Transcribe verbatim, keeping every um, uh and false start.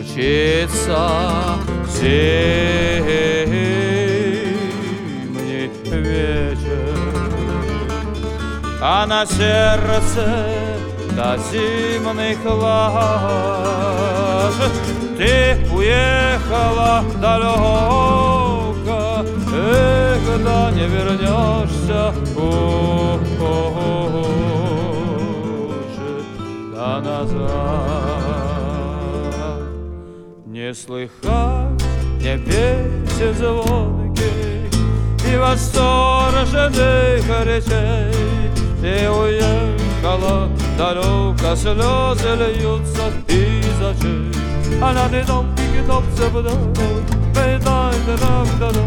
случится зимний вечер, а на сердце до зимних лаж ты уехала далеко, и когда не вернешься уже да назад. Не слыхать мне песен звонких и восторженных речей. Ты уехала далеко, слезы льются из очей, а на дом и китов забыла.